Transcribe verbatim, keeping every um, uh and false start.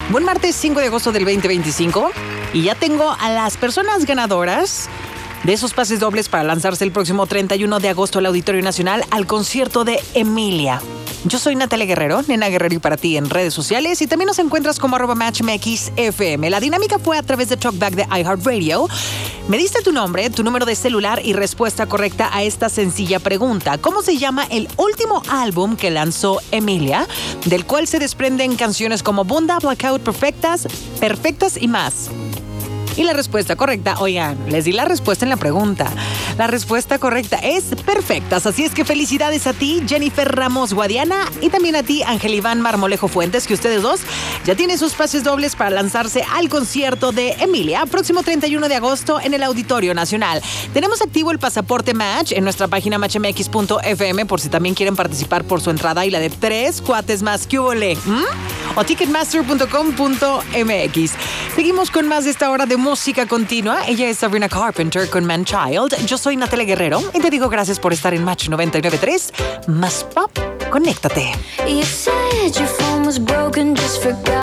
Buen martes cinco de agosto del veinte veinticinco y ya tengo a las personas ganadoras de esos pases dobles para lanzarse el próximo treinta y uno de agosto al Auditorio Nacional al concierto de Emilia. Yo soy Natalia Guerrero, Nena Guerrero y para ti en redes sociales y también nos encuentras como arroba matchmxfm. La dinámica fue a través de Talkback de iHeartRadio. Me diste tu nombre, tu número de celular y respuesta correcta a esta sencilla pregunta. ¿Cómo se llama el último álbum que lanzó Emilia, del cual se desprenden canciones como Bunda, Blackout, Perfectas, Perfectas y más? Y la respuesta correcta, oigan, les di la respuesta en la pregunta. La respuesta correcta es Perfectas. Así es que felicidades a ti, Jennifer Ramos Guadiana, y también a ti, Ángel Iván Marmolejo Fuentes, que ustedes dos ya tienen sus pases dobles para lanzarse al concierto de Emilia, próximo treinta y uno de agosto en el Auditorio Nacional. Tenemos activo el pasaporte Match en nuestra página match m x punto f m por si también quieren participar por su entrada y la de tres cuates más que hubole, ¿Mm? o ticketmaster punto com punto m x. Seguimos con más de esta hora de música continua. Ella es Sabrina Carpenter con Man Child. Yo soy Natalia Guerrero y te digo gracias por estar en Match noventa y nueve punto tres. Más pop, conéctate. You said your phone was broken, just forgot.